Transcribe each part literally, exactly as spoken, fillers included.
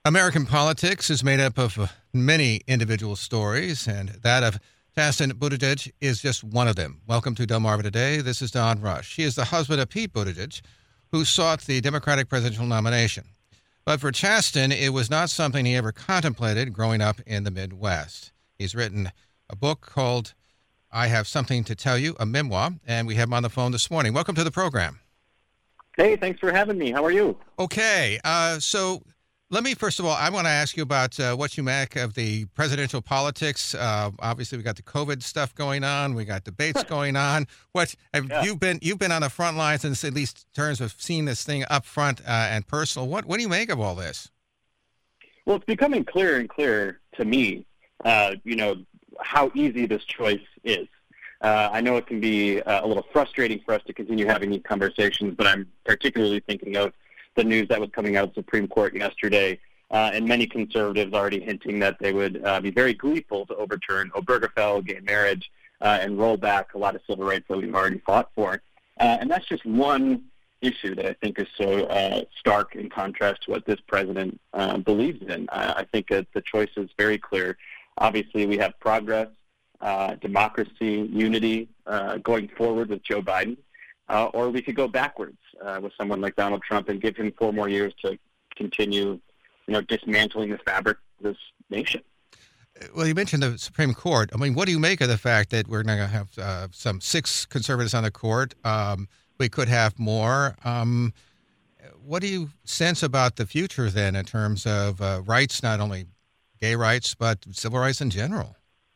American politics is made up of uh, many individual stories, and that of Chasten Buttigieg is just one of them. Welcome to Delmarva Today. This is Don Rush. He is the husband of Pete Buttigieg, who sought the Democratic presidential nomination. But for Chasten, it was not something he ever contemplated growing up in the Midwest. He's written a book called I Have Something to Tell You, a memoir, and we have him on the phone this morning. Welcome to the program. Hey, thanks for having me. How are you? Okay, uh, so... Let me, first of all, I want to ask you about uh, what you make of the presidential politics. Uh, obviously, we got the COVID stuff going on. We got debates going on. What have yeah. you been? You've been on the front lines, in at least in terms of seeing this thing up front uh, and personal. What What do you make of all this? Well, it's becoming clearer and clearer to me. Uh, you know how easy this choice is. Uh, I know it can be uh, a little frustrating for us to continue having these conversations, but I'm particularly thinking of the news that was coming out of the Supreme Court yesterday, uh, and many conservatives already hinting that they would uh, be very gleeful to overturn Obergefell, gay marriage, uh, and roll back a lot of civil rights that we've already fought for. Uh, and that's just one issue that I think is so uh, stark in contrast to what this president uh, believes in. I, I think that the choice is very clear. Obviously, we have progress, uh, democracy, unity uh, going forward with Joe Biden. Uh, or we could go backwards uh, with someone like Donald Trump and give him four more years to continue, you know, dismantling the fabric of this nation. Well, you mentioned the Supreme Court. I mean, what do you make of the fact that we're going to have uh, some six conservatives on the court? Um, we could have more. Um, what do you sense about the future then in terms of uh, rights, not only gay rights, but civil rights in general?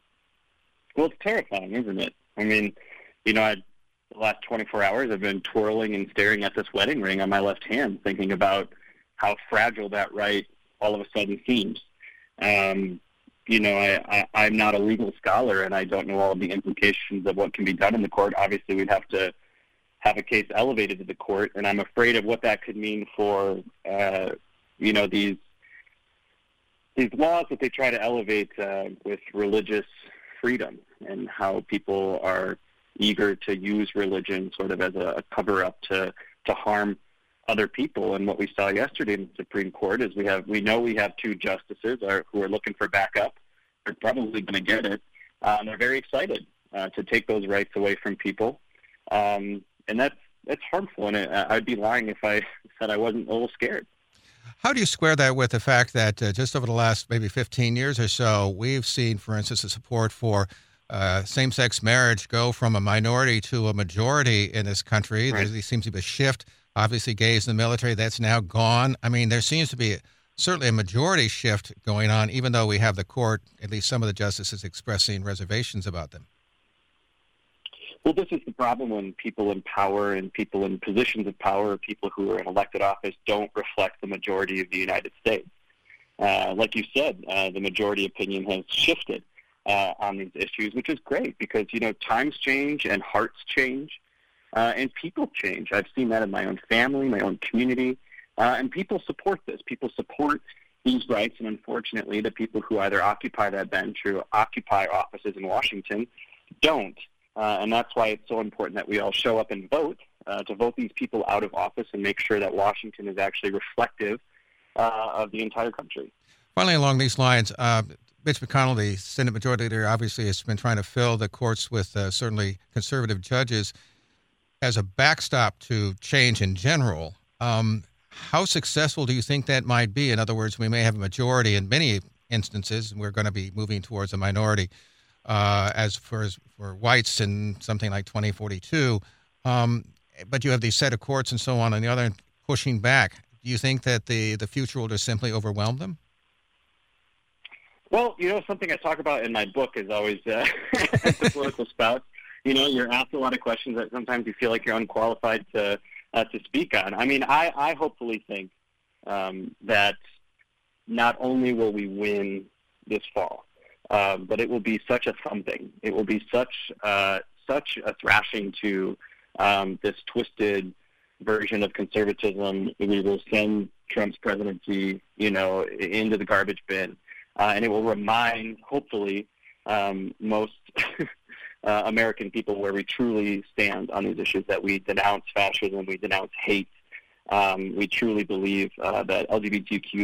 Well, it's terrifying, isn't it? I mean, you know, I the last twenty-four hours, I've been twirling and staring at this wedding ring on my left hand, thinking about how fragile that right all of a sudden seems. Um, you know, I, I, I'm not a legal scholar, and I don't know all of the implications of what can be done in the court. Obviously, we'd have to have a case elevated to the court, and I'm afraid of what that could mean for, uh, you know, these these laws that they try to elevate uh, with religious freedom and how people are eager to use religion sort of as a cover-up to, to harm other people. And what we saw yesterday in the Supreme Court is we have we know we have two justices are, who are looking for backup. They're probably going to get it. Uh, and they're very excited uh, to take those rights away from people. Um, and that's, that's harmful. And it, I'd be lying if I said I wasn't a little scared. How do you square that with the fact that uh, just over the last maybe fifteen years or so, we've seen, for instance, the support for Uh, same-sex marriage go from a minority to a majority in this country? Right. There seems to be a shift. Obviously, gays in the military, that's now gone. I mean, there seems to be certainly a majority shift going on, even though we have the court, at least some of the justices, expressing reservations about them. Well, this is the problem when people in power and people in positions of power, people who are in elected office, don't reflect the majority of the United States. Uh, like you said, uh, the majority opinion has shifted Uh, on these issues, which is great because, you know, times change and hearts change uh, and people change. I've seen that in my own family, my own community, uh, and people support this. People support these rights, and unfortunately, the people who either occupy that bench or occupy offices in Washington don't. Uh, and that's why it's so important that we all show up and vote, uh, to vote these people out of office and make sure that Washington is actually reflective uh, of the entire country. Finally, along these lines, uh, Mitch McConnell, the Senate Majority Leader, obviously has been trying to fill the courts with uh, certainly conservative judges as a backstop to change in general. Um, how successful do you think that might be? In other words, we may have a majority in many instances, and we're going to be moving towards a minority uh, as for, as for whites in something like twenty forty-two. Um, but you have these set of courts and so on, on the other end pushing back. Do you think that the, the future will just simply overwhelm them? Well, you know, something I talk about in my book is always uh, as a political spouse. You know, you're asked a lot of questions that sometimes you feel like you're unqualified to uh, to speak on. I mean, I, I hopefully think um, that not only will we win this fall, uh, but it will be such a thumping. It will be such uh, such a thrashing to um, this twisted version of conservatism. We will send Trump's presidency, you know, into the garbage bin. Uh, and it will remind, hopefully, um, most uh, American people where we truly stand on these issues, that we denounce fascism, we denounce hate. Um, we truly believe uh, that L G B T Q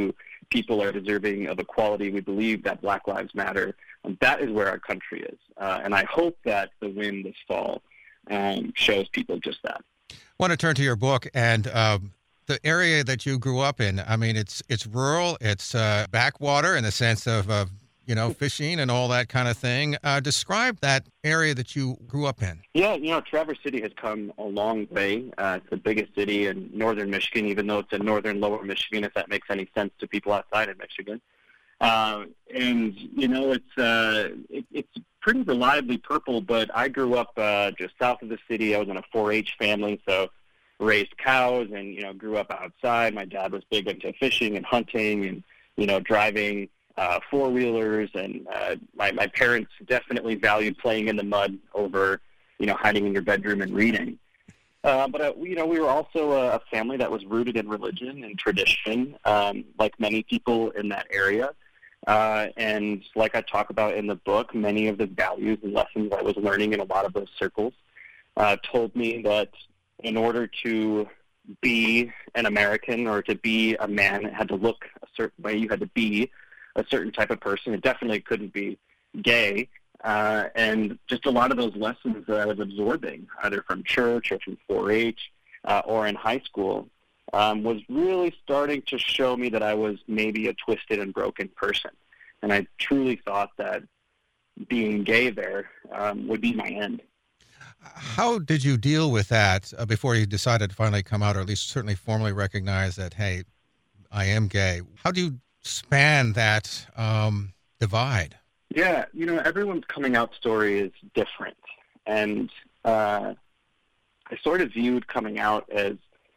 people are deserving of equality. We believe that Black Lives Matter. And that is where our country is. Uh, and I hope that the win this fall um, shows people just that. I want to turn to your book and um, the area that you grew up in. I mean, it's it's rural, it's uh, backwater in the sense of, uh, you know, fishing and all that kind of thing. Uh, describe that area that you grew up in. Yeah, you know, Traverse City has come a long way. Uh, it's the biggest city in northern Michigan, even though it's in northern lower Michigan, if that makes any sense to people outside of Michigan. Uh, and, you know, it's uh, it, it's pretty reliably purple, but I grew up uh, just south of the city. I was in a four H family, so raised cows and, you know, grew up outside. My dad was big into fishing and hunting and, you know, driving uh, four-wheelers. And uh, my, my parents definitely valued playing in the mud over, you know, hiding in your bedroom and reading. Uh, but, uh, you know, we were also a family that was rooted in religion and tradition, um, like many people in that area. Uh, and like I talk about in the book, many of the values and lessons I was learning in a lot of those circles uh, told me that in order to be an American or to be a man, it had to look a certain way. You had to be a certain type of person. It definitely couldn't be gay. Uh, and just a lot of those lessons that I was absorbing, either from church or from four H uh, or in high school, Um, was really starting to show me that I was maybe a twisted and broken person. And I truly thought that being gay there um, would be my end. How did you deal with that uh, before you decided to finally come out, or at least certainly formally recognize that, hey, I am gay? How do you span that um, divide? Yeah, you know, everyone's coming out story is different. And uh, I sort of viewed coming out as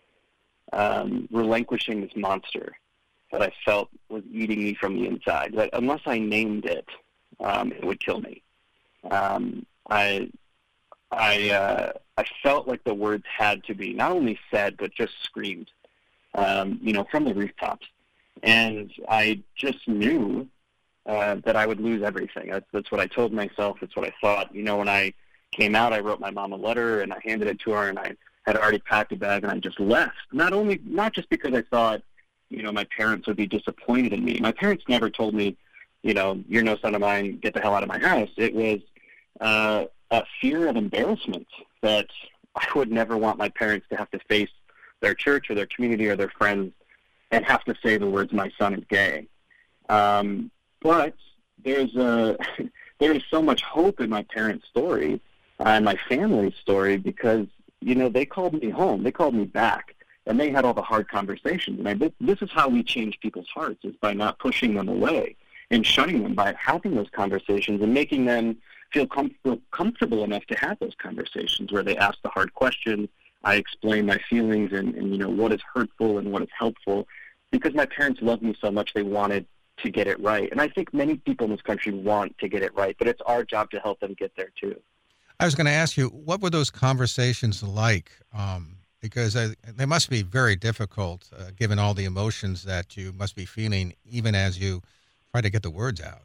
Um, relinquishing this monster that I felt was eating me from the inside. That unless I named it, um, it would kill me. Um, I, I, uh, I felt like the words had to be not only said but just screamed, um, you know, from the rooftops. And I just knew uh, that I would lose everything. That's, that's what I told myself. That's what I thought. You know, when I came out, I wrote my mom a letter and I handed it to her, and I had already packed a bag, and I just left. Not only, not just because I thought, you know, my parents would be disappointed in me. My parents never told me, you know, you're no son of mine, get the hell out of my house. It was uh, a fear of embarrassment that I would never want my parents to have to face their church or their community or their friends and have to say the words, my son is gay. Um, but there's a, there is so much hope in my parents' story uh, and my family's story because, you know, they called me home. They called me back, and they had all the hard conversations. And I, this is how we change people's hearts, is by not pushing them away and shunning them, by having those conversations and making them feel comfortable, comfortable enough to have those conversations where they ask the hard questions. I explain my feelings and, and, you know, what is hurtful and what is helpful, because my parents loved me so much they wanted to get it right. And I think many people in this country want to get it right, but it's our job to help them get there, too. I was going to ask you, what were those conversations like? Um, because I, they must be very difficult, uh, given all the emotions that you must be feeling, even as you try to get the words out.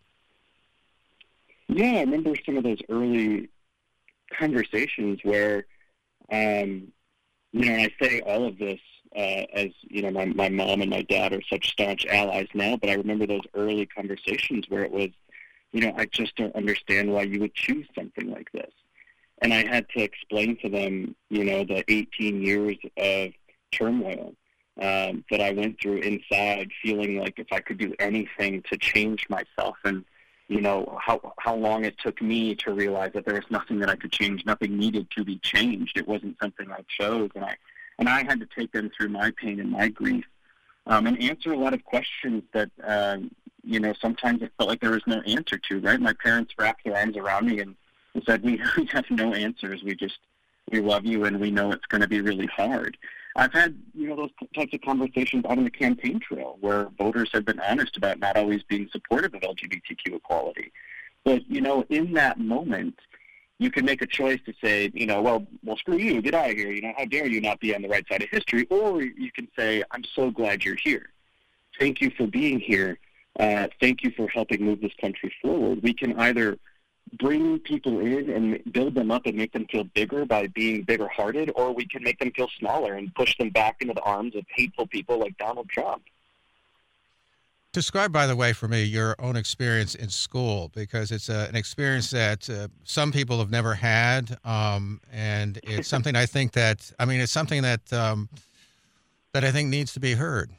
Yeah, I remember some of those early conversations where, um, you know, and I say all of this uh, as, you know, my, my mom and my dad are such staunch allies now, but I remember those early conversations where it was, you know, I just don't understand why you would choose something like this. And I had to explain to them, you know, the eighteen years of turmoil um, that I went through inside, feeling like if I could do anything to change myself, and, you know, how how long it took me to realize that there was nothing that I could change, nothing needed to be changed. It wasn't something I chose, and I and I had to take them through my pain and my grief, um, and answer a lot of questions that, uh, you know, sometimes it felt like there was no answer to. Right? My parents wrapped their arms around me and and said, we, we have no answers. We just, we love you, and we know it's going to be really hard. I've had, you know, those types of conversations out on the campaign trail where voters have been honest about not always being supportive of L G B T Q equality. But, you know, in that moment, you can make a choice to say, you know, well, well, screw you, get out of here. You know, how dare you not be on the right side of history? Or you can say, I'm so glad you're here. Thank you for being here. Uh, thank you for helping move this country forward. We can either bring people in and build them up and make them feel bigger by being bigger-hearted, or we can make them feel smaller and push them back into the arms of hateful people like Donald Trump. Describe, by the way, for me, your own experience in school, because it's a, an experience that uh, some people have never had, um, and it's something I think that, I mean, it's something that um, that I think needs to be heard.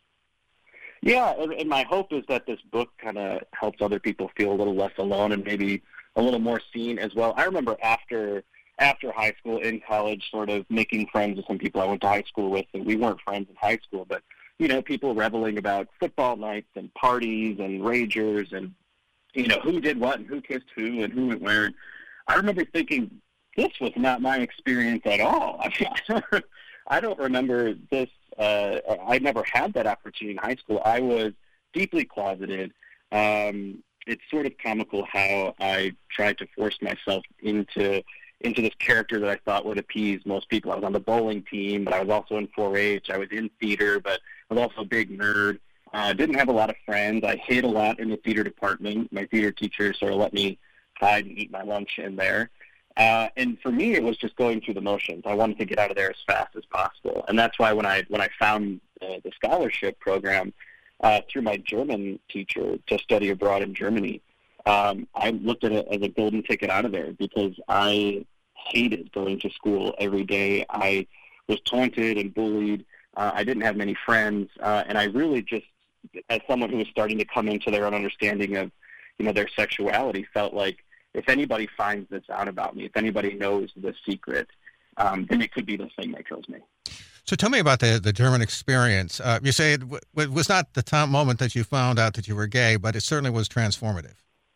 Yeah, and, and my hope is that this book kind of helps other people feel a little less alone and maybe a little more seen as well. I remember after after high school, in college, sort of making friends with some people I went to high school with, and we weren't friends in high school, but you know, people reveling about football nights and parties and ragers and, you know, who did what and who kissed who and who went where. And I remember thinking, this was not my experience at all. I mean, I don't, I don't remember this. Uh, I never had that opportunity in high school. I was deeply closeted. Um, it's sort of comical how I tried to force myself into into this character that I thought would appease most people. I was on the bowling team, but I was also in four H. I was in theater, but I was also a big nerd. I uh, didn't have a lot of friends. I hid a lot in the theater department. My theater teacher sort of let me hide and eat my lunch in there. Uh, and for me, it was just going through the motions. I wanted to get out of there as fast as possible. And that's why when I when I found uh, the scholarship program uh, through my German teacher to study abroad in Germany, Um, I looked at it as a golden ticket out of there because I hated going to school every day. I was taunted and bullied. Uh, I didn't have many friends, uh, and I really just, as someone who was starting to come into their own understanding of, you know, their sexuality, felt like if anybody finds this out about me, if anybody knows the secret, um, then it could be the thing that kills me. So tell me about the, the German experience. Uh, you say it, w- it was not the time moment that you found out that you were gay, but it certainly was transformative.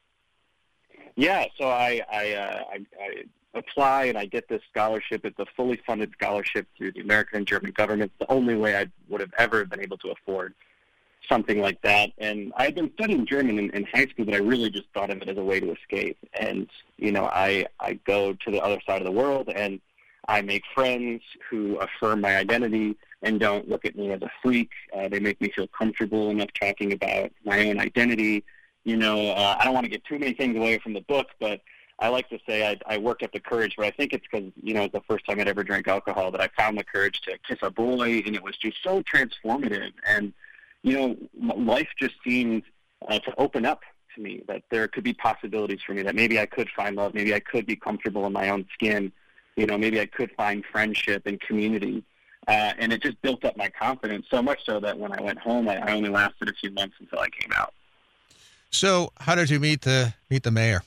Yeah, so I I, uh, I I apply and I get this scholarship. It's a fully funded scholarship through the American and German governments. The only way I would have ever been able to afford something like that. And I had been studying German in, in high school, but I really just thought of it as a way to escape. And, you know, I, I go to the other side of the world and I make friends who affirm my identity and don't look at me as a freak. Uh, they make me feel comfortable enough talking about my own identity. You know, uh, I don't want to get too many things away from the book, but I like to say I, I worked up the courage, but I think it's because, you know, it's the first time I'd ever drank alcohol that I found the courage to kiss a boy, and it was just so transformative. And, you know, life just seemed uh, to open up to me, that there could be possibilities for me, that maybe I could find love, maybe I could be comfortable in my own skin, you know, maybe I could find friendship and community. Uh, and it just built up my confidence, so much so that when I went home, I, I only lasted a few months until I came out. So, how did you meet the meet the mayor?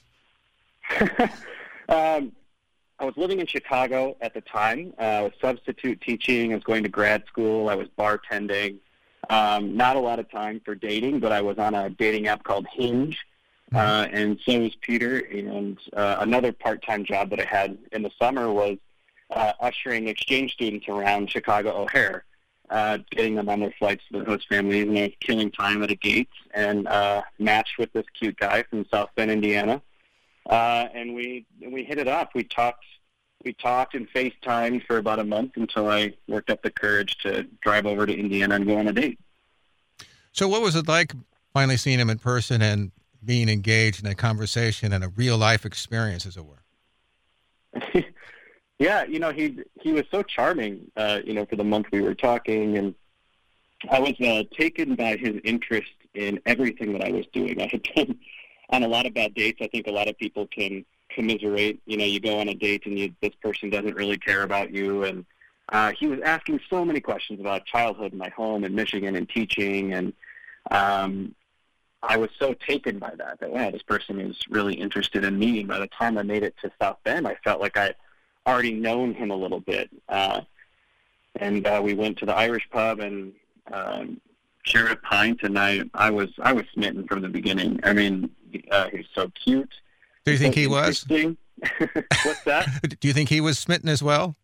um, I was living in Chicago at the time. Uh, I was substitute teaching. I was going to grad school. I was bartending. Um, not a lot of time for dating, but I was on a dating app called Hinge, uh, and so was Peter. And uh, another part-time job that I had in the summer was uh, ushering exchange students around Chicago O'Hare. Uh, getting them on their flights to the host families, and I was killing time at a gate and uh, matched with this cute guy from South Bend, Indiana. Uh, and we we hit it off. We talked we talked and FaceTimed for about a month until I worked up the courage to drive over to Indiana and go on a date. So what was it like finally seeing him in person and being engaged in a conversation and a real-life experience, as it were? Yeah, you know, he he was so charming, uh, you know, for the month we were talking, and I was uh, taken by his interest in everything that I was doing. I had been on a lot of bad dates. I think a lot of people can commiserate. You know, you go on a date and you, this person doesn't really care about you, and uh, he was asking so many questions about childhood in my home in Michigan and teaching, and um, I was so taken by that, that, wow, this person is really interested in me. And by the time I made it to South Bend, I felt like I already known him a little bit, uh, and uh, we went to the Irish pub and um, shared a pint, and I, I was I was smitten from the beginning. I mean, uh, he was so cute. Do you think so he was? What's that? Do you think he was smitten as well?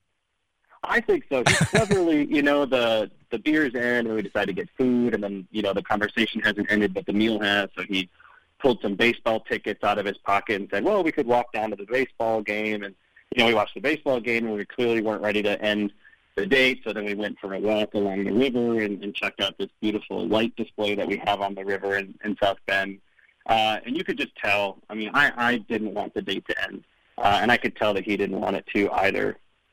I think so. He cleverly, you know, the the beer's in, and we decided to get food, and then, you know, the conversation hasn't ended, but the meal has, so he pulled some baseball tickets out of his pocket and said, well, we could walk down to the baseball game, and you know, we watched the baseball game, and we clearly weren't ready to end the date, so then we went for a walk along the river and, and checked out this beautiful light display that we have on the river in, in South Bend. Uh, and you could just tell, I mean, I, I didn't want the date to end, uh, and I could tell that he didn't want it to either.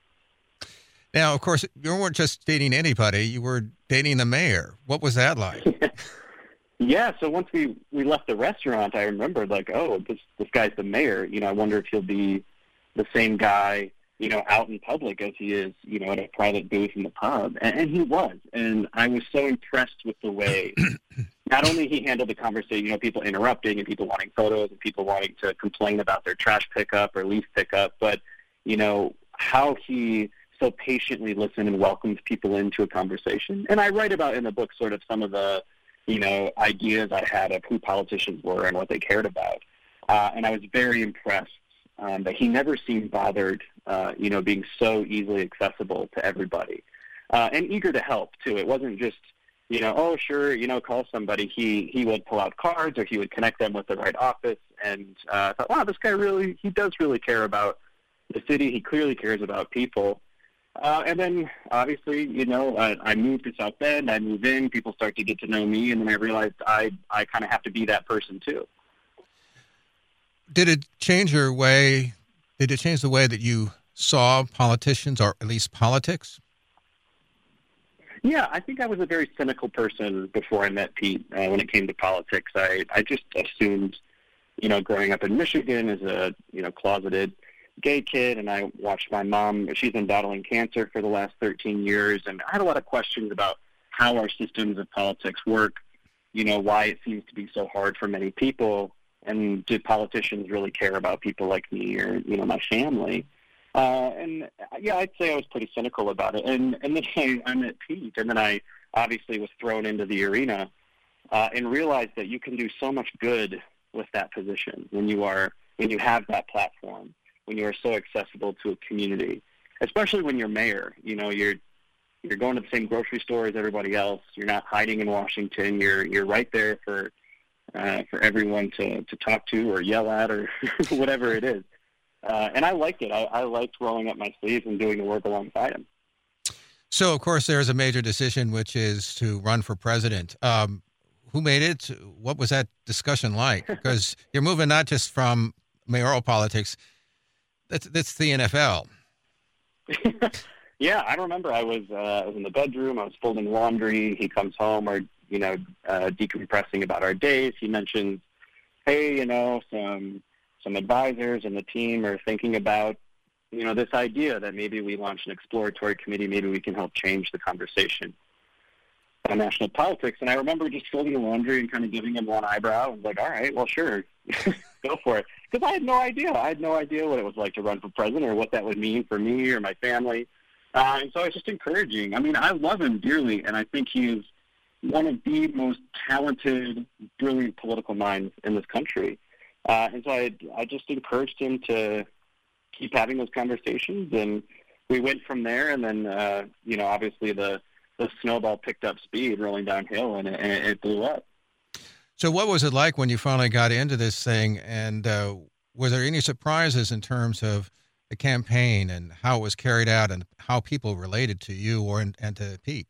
Now, of course, you weren't just dating anybody. You were dating the mayor. What was that like? Yeah, so once we, we left the restaurant, I remembered, like, oh, this this guy's the mayor. You know, I wonder if he'll be the same guy, you know, out in public as he is, you know, at a private booth in the pub. And, and he was. And I was so impressed with the way not only he handled the conversation, you know, people interrupting and people wanting photos and people wanting to complain about their trash pickup or leaf pickup, but, you know, how he so patiently listened and welcomed people into a conversation. And I write about in the book sort of some of the, you know, ideas I had of who politicians were and what they cared about. Uh, and I was very impressed um, that he never seemed bothered, uh, you know, being so easily accessible to everybody uh, and eager to help, too. It wasn't just, you know, oh, sure, you know, call somebody. He he would pull out cards or he would connect them with the right office. And uh, I thought, wow, this guy really, he does really care about the city. He clearly cares about people. Uh, and then, obviously, you know, I, I moved to South Bend. I move in. People start to get to know me, and then I realized I, I kind of have to be that person, too. Did it change your way? Did it change the way that you saw politicians, or at least politics? Yeah, I think I was a very cynical person before I met Pete uh, when it came to politics. I, I just assumed, you know, growing up in Michigan as a, you know, closeted gay kid, and I watched my mom. She's been battling cancer for the last thirteen years, and I had a lot of questions about how our systems of politics work, you know, why it seems to be so hard for many people, and do politicians really care about people like me or, you know, my family? Uh, and, yeah, I'd say I was pretty cynical about it. And, and then I, I met Pete, and then I obviously was thrown into the arena uh, and realized that you can do so much good with that position when you are when you have that platform, when you are so accessible to a community, especially when you're mayor. You know, you're you're going to the same grocery store as everybody else. You're not hiding in Washington. You're you're right there for uh, for everyone to, to talk to or yell at or whatever it is. Uh, and I liked it. I, I liked rolling up my sleeves and doing the work alongside him. So, of course, there's a major decision, which is to run for president. Um, who made it? What was that discussion like? Because you're moving not just from mayoral politics. That's that's the N F L. Yeah, I remember I was uh, I was in the bedroom. I was folding laundry. He comes home, or you know, uh, decompressing about our days. He mentions, hey, you know, some some advisors and the team are thinking about, you know, this idea that maybe we launch an exploratory committee. Maybe we can help change the conversation on national politics. And I remember just folding the laundry and kind of giving him one eyebrow. I was like, all right, well, sure, go for it. Because I had no idea. I had no idea what it was like to run for president or what that would mean for me or my family. Uh, and so I was just encouraging. I mean, I love him dearly, and I think he's one of the most talented, brilliant political minds in this country. Uh, and so I, I just encouraged him to keep having those conversations, and we went from there. And then, uh, you know, obviously the the snowball picked up speed rolling downhill, and it, and it blew up. So what was it like when you finally got into this thing, and uh, were there any surprises in terms of the campaign and how it was carried out and how people related to you or and to Pete?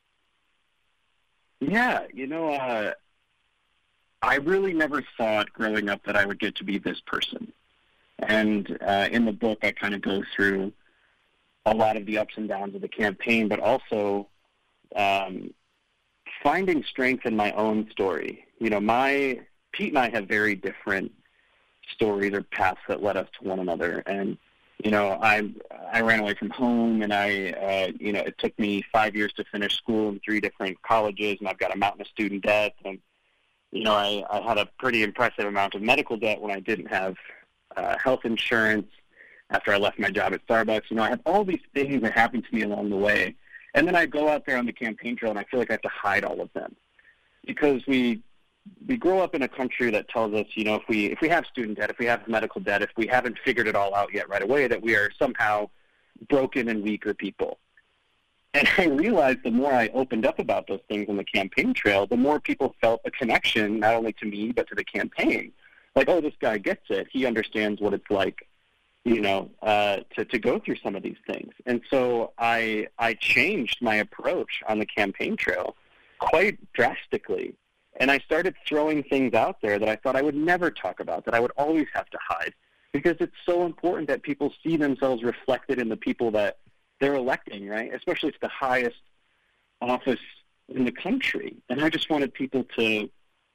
Yeah, you know, uh, I really never thought growing up that I would get to be this person. And uh, in the book, I kind of go through a lot of the ups and downs of the campaign, but also Um, finding strength in my own story. You know, my Pete and I have very different stories or paths that led us to one another. And, you know, I I ran away from home, and I, uh, you know, it took me five years to finish school in three different colleges, and I've got a mountain of student debt. And, you know, I, I had a pretty impressive amount of medical debt when I didn't have uh, health insurance after I left my job at Starbucks. You know, I have all these things that happened to me along the way. And then I go out there on the campaign trail, and I feel like I have to hide all of them, because we we grow up in a country that tells us, you know, if we if we have student debt, if we have medical debt, if we haven't figured it all out yet right away, that we are somehow broken and weaker people. And I realized the more I opened up about those things on the campaign trail, the more people felt a connection, not only to me but to the campaign. Like, oh, this guy gets it. He understands what it's like, you know, uh, to, to go through some of these things. And so I I changed my approach on the campaign trail quite drastically. And I started throwing things out there that I thought I would never talk about, that I would always have to hide, because it's so important that people see themselves reflected in the people that they're electing, right? Especially it's the highest office in the country. And I just wanted people to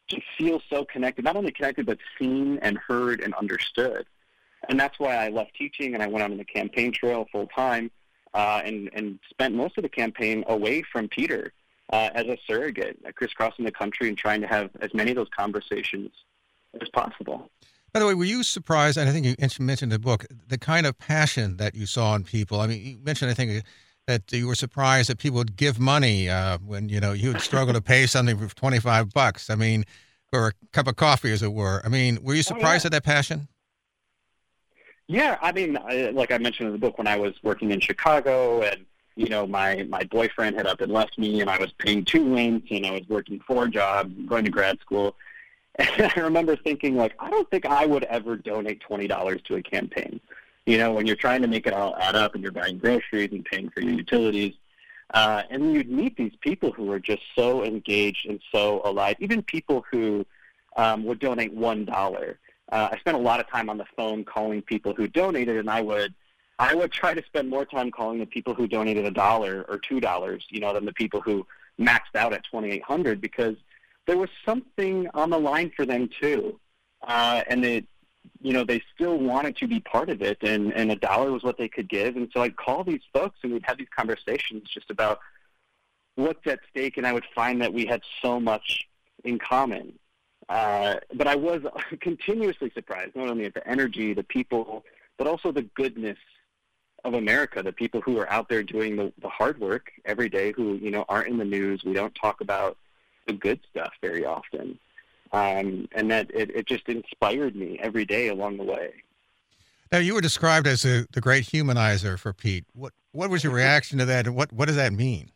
to feel so connected, not only connected, but seen and heard and understood. And that's why I left teaching and I went out on the campaign trail full time uh, and, and spent most of the campaign away from Peter uh, as a surrogate, uh, crisscrossing the country and trying to have as many of those conversations as possible. By the way, were you surprised, and I think you mentioned in the book, the kind of passion that you saw in people? I mean, you mentioned, I think, that you were surprised that people would give money uh, when, you know, you would struggle to pay something for twenty-five bucks. I mean, or a cup of coffee, as it were. I mean, were you surprised oh, yeah. at that passion? Yeah, I mean, I, like I mentioned in the book, when I was working in Chicago and, you know, my, my boyfriend had up and left me and I was paying two rents and I was working four jobs, going to grad school. And I remember thinking, like, I don't think I would ever donate twenty dollars to a campaign. You know, when you're trying to make it all add up and you're buying groceries and paying for your utilities. Uh, and you'd meet these people who were just so engaged and so alive, even people who um, would donate one dollar. Uh, I spent a lot of time on the phone calling people who donated, and I would I would try to spend more time calling the people who donated a dollar or two dollars, you know, than the people who maxed out at twenty-eight hundred, because there was something on the line for them too, uh, and it, you know, they still wanted to be part of it, and, and a dollar was what they could give. And so I'd call these folks, and we'd have these conversations just about what's at stake, and I would find that we had so much in common. Uh, but I was continuously surprised, not only at the energy, the people, but also the goodness of America, the people who are out there doing the, the hard work every day, who, you know, aren't in the news. We don't talk about the good stuff very often. Um, and that it, it just inspired me every day along the way. Now, you were described as a, the great humanizer for Pete. What what was your reaction to that, and what, what does that mean?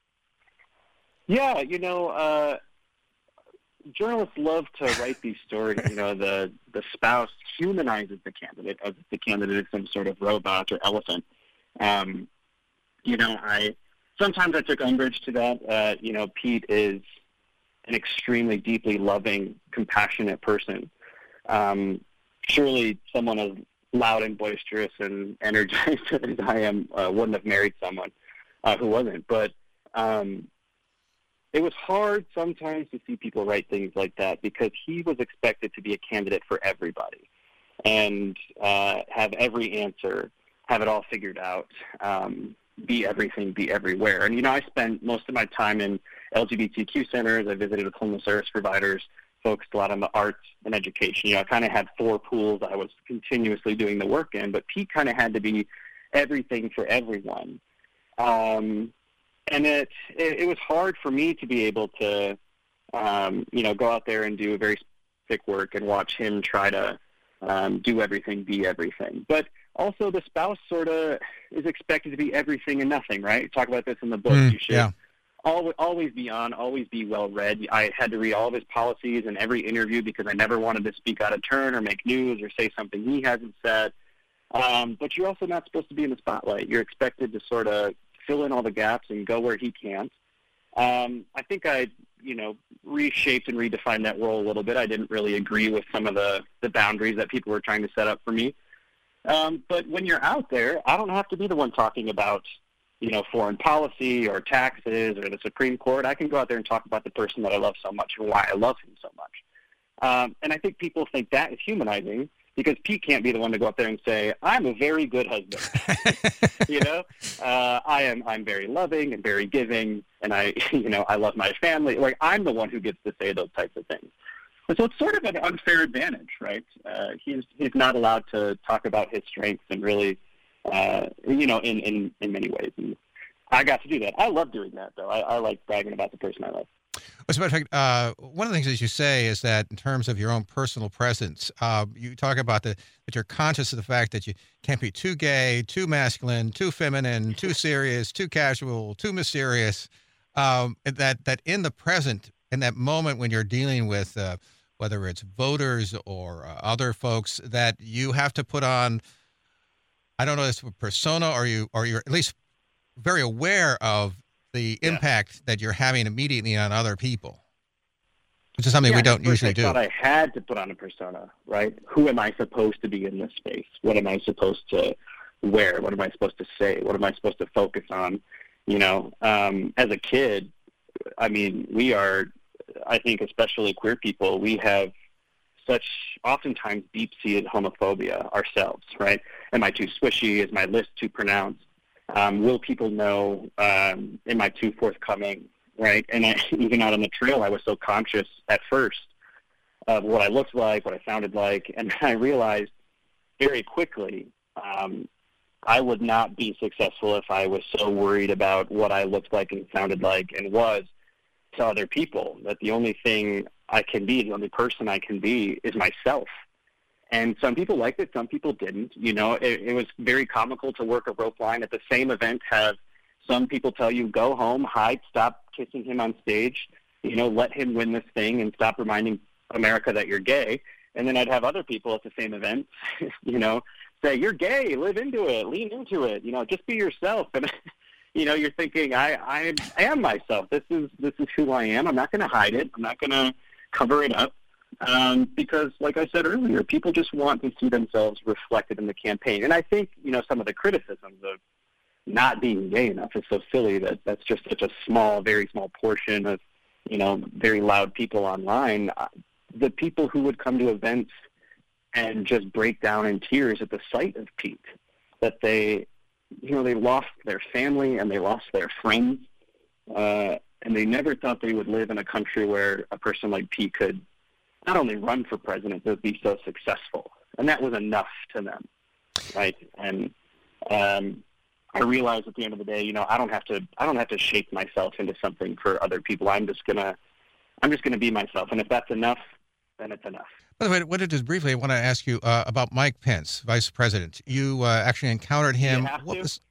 Yeah, you know, uh, journalists love to write these stories. You know, the, the spouse humanizes the candidate as if the candidate is some sort of robot or elephant. Um, you know, I sometimes I took umbrage to that. Uh, you know, Pete is an extremely deeply loving, compassionate person. Um, surely someone as loud and boisterous and energized as I am uh, wouldn't have married someone uh, who wasn't. But um, it was hard sometimes to see people write things like that, because he was expected to be a candidate for everybody and uh, have every answer, have it all figured out, um, be everything, be everywhere. And, you know, I spent most of my time in L G B T Q centers. I visited with homeless service providers, focused a lot on the arts and education. You know, I kind of had four pools I was continuously doing the work in, but Pete kind of had to be everything for everyone. Um, and it, it it was hard for me to be able to, um, you know, go out there and do very specific work and watch him try to um, do everything, be everything. But also the spouse sort of is expected to be everything and nothing, right? You talk about this in the book. Mm, you should yeah. always, always be on, always be well-read. I had to read all of his policies in every interview because I never wanted to speak out of turn or make news or say something he hasn't said. Um, but you're also not supposed to be in the spotlight. You're expected to sort of fill in all the gaps and go where he can't. Um, I think I, you know, reshaped and redefined that role a little bit. I didn't really agree with some of the, the boundaries that people were trying to set up for me. Um, but when you're out there, I don't have to be the one talking about, you know, foreign policy or taxes or the Supreme Court. I can go out there and talk about the person that I love so much and why I love him so much. Um, and I think people think that is humanizing, because Pete can't be the one to go up there and say, I'm a very good husband. you know, uh, I am, I'm very loving and very giving, and I, you know, I love my family. Like, I'm the one who gets to say those types of things. And so it's sort of an unfair advantage, right? Uh, he's he's not allowed to talk about his strengths and really, uh, you know, in, in, in many ways. And I got to do that. I love doing that, though. I, I like bragging about the person I love. As a matter of fact, uh, one of the things that you say is that in terms of your own personal presence, uh, you talk about the, that you're conscious of the fact that you can't be too gay, too masculine, too feminine, too serious, too casual, too mysterious, um, and that, that in the present, in that moment when you're dealing with uh, whether it's voters or uh, other folks, that you have to put on, I don't know if it's a persona, or, you, or you're at least very aware of the yeah. impact that you're having immediately on other people, which is something yeah, we don't usually I do. I thought I had to put on a persona, right? Who am I supposed to be in this space? What am I supposed to wear? What am I supposed to say? What am I supposed to focus on? You know, um, as a kid, I mean, we are I think especially queer people, we have such oftentimes deep-seated homophobia ourselves, right? Am I too swishy? Is my list too pronounced? Um, will people know? Um, am I too forthcoming, right? And I, even out on the trail, I was so conscious at first of what I looked like, what I sounded like, and I realized very quickly um, I would not be successful if I was so worried about what I looked like and sounded like and was to other people, that the only thing I can be, the only person I can be is myself. And some people liked it, some people didn't. You know, it, it was very comical to work a rope line at the same event, have some people tell you, go home, hide, stop kissing him on stage, you know, let him win this thing and stop reminding America that you're gay. And then I'd have other people at the same event, you know, say, you're gay, live into it, lean into it, you know, just be yourself. And, you know, you're thinking, I, I am myself. This is this is who I am. I'm not going to hide it. I'm not going to cover it up. Um, because, like I said earlier, people just want to see themselves reflected in the campaign. And I think, you know, some of the criticisms of not being gay enough is so silly that that's just such a small, very small portion of, you know, very loud people online. The people who would come to events and just break down in tears at the sight of Pete, that they, you know, they lost their family and they lost their friends, uh, and they never thought they would live in a country where a person like Pete could not only run for president, but be so successful. And that was enough to them, right? And um, I realized at the end of the day, you know, I don't have to, I don't have to shape myself into something for other people. I'm just gonna, I'm just gonna be myself. And if that's enough, then it's enough. By the way, what it is briefly, I want to ask you uh, about Mike Pence, Vice President. You uh, actually encountered him. You have what to? was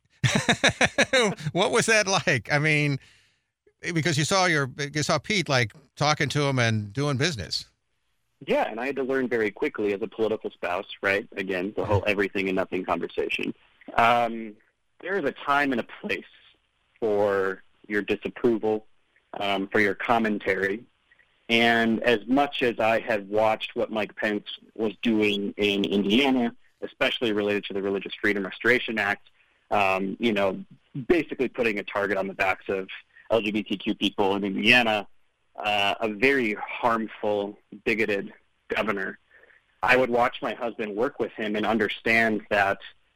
what was that like? I mean, because you saw your you saw Pete like talking to him and doing business. Yeah, and I had to learn very quickly as a political spouse, right? Again, the whole everything and nothing conversation. Um, there is a time and a place for your disapproval, um, for your commentary. And as much as I have watched what Mike Pence was doing in Indiana, especially related to the Religious Freedom Restoration Act, um, you know, basically putting a target on the backs of L G B T Q people in Indiana, uh, a very harmful, bigoted governor, I would watch my husband work with him and understand that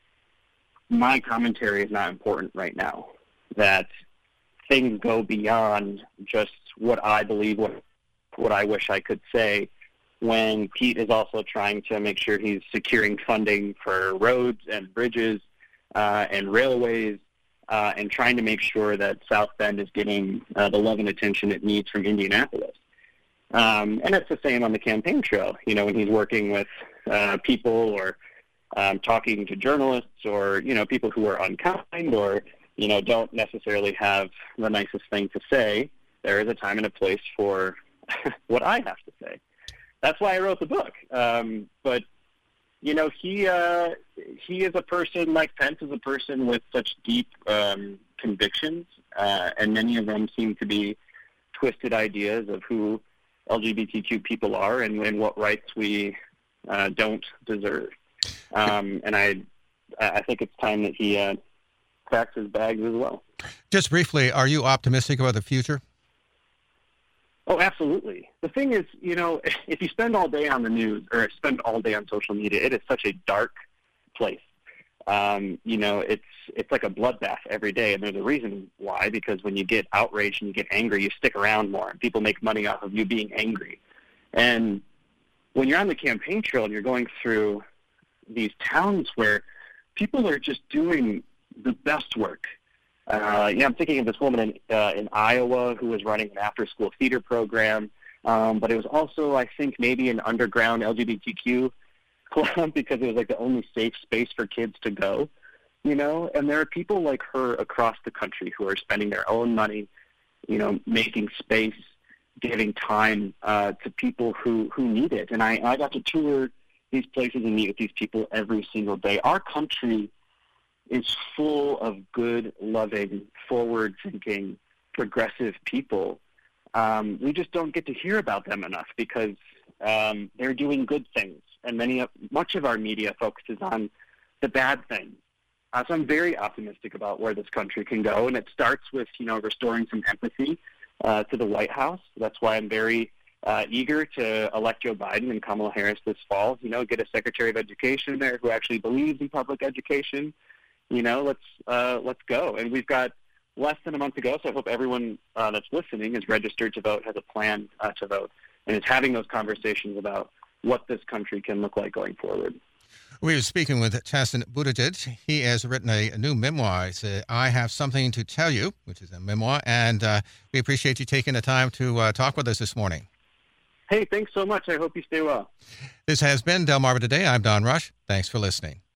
my commentary is not important right now, that things go beyond just what I believe, what what I wish I could say, when Pete is also trying to make sure he's securing funding for roads and bridges uh, and railways uh, and trying to make sure that South Bend is getting uh, the love and attention it needs from Indianapolis. Um, and it's the same on the campaign trail, you know, when he's working with uh, people or um, talking to journalists or, you know, people who are unkind or, you know, don't necessarily have the nicest thing to say. There is a time and a place for what I have to say. That's why I wrote the book. Um, but, you know, he uh, he is a person, Mike Pence is a person with such deep um, convictions, uh, and many of them seem to be twisted ideas of who L G B T Q people are and, and what rights we uh, don't deserve. Um, and I I think it's time that he uh, packs his bags as well. Just briefly, are you optimistic about the future? Oh, absolutely. The thing is, you know, if you spend all day on the news or spend all day on social media, it is such a dark place. Um, you know, it's it's like a bloodbath every day, and there's a reason why, because when you get outraged and you get angry, you stick around more, and people make money off of you being angry. And when you're on the campaign trail and you're going through these towns where people are just doing the best work, Uh, yeah, I'm thinking of this woman in uh, in Iowa who was running an after-school theater program, um, but it was also, I think, maybe an underground L G B T Q club because it was like the only safe space for kids to go, you know. And there are people like her across the country who are spending their own money, you know, making space, giving time uh, to people who, who need it. And I, I got to tour these places and meet with these people every single day. Our country is full of good, loving, forward-thinking, progressive people. Um, we just don't get to hear about them enough because um, they're doing good things, and many of, much of our media focuses on the bad things. Uh, so I'm very optimistic about where this country can go, and it starts with, you know, restoring some empathy uh, to the White House. That's why I'm very uh, eager to elect Joe Biden and Kamala Harris this fall. You know, get a Secretary of Education there who actually believes in public education. You know, let's uh, let's go. And we've got less than a month to go, so I hope everyone uh, that's listening is registered to vote, has a plan uh, to vote, and is having those conversations about what this country can look like going forward. We were speaking with Chasten Buttigieg. He has written a, a new memoir. It's a, I Have Something to Tell You, which is a memoir, and uh, we appreciate you taking the time to uh, talk with us this morning. Hey, thanks so much. I hope you stay well. This has been Delmarva Today. I'm Don Rush. Thanks for listening.